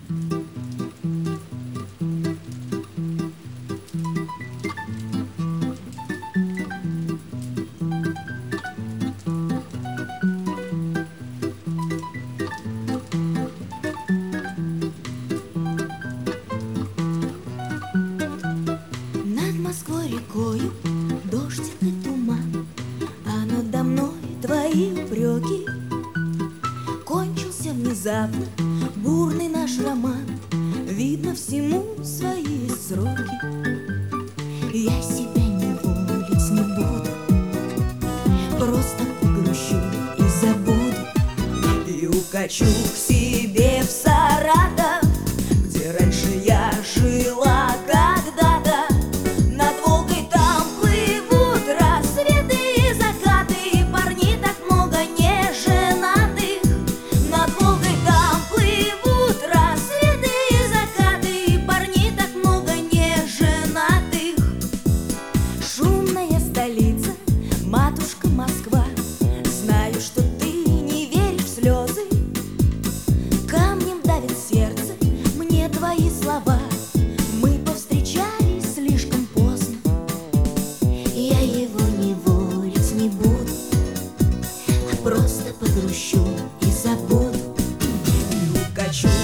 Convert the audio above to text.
Над Москвой рекою дождик и туман, а надо мной твои упреки. Кончился внезапно бурный наш роман, видно всему свои сроки. Я себя не волить не буду, просто погрущу и забуду. И укачу к себе в Саратов, где раньше я жила когда-то. Над Волгой там плывут рассветы и закаты, и парней так много неженатых. Над Волгой там плывут рассветы и закаты, и парней так много неженатых. Шумная столица, матушка Москва, знаю, что ты не веришь в слезы. Камнем давит сердце мне твои слова. Мы повстречались слишком поздно. Я его не волить не буду, а просто погрущу и забуду. И укачу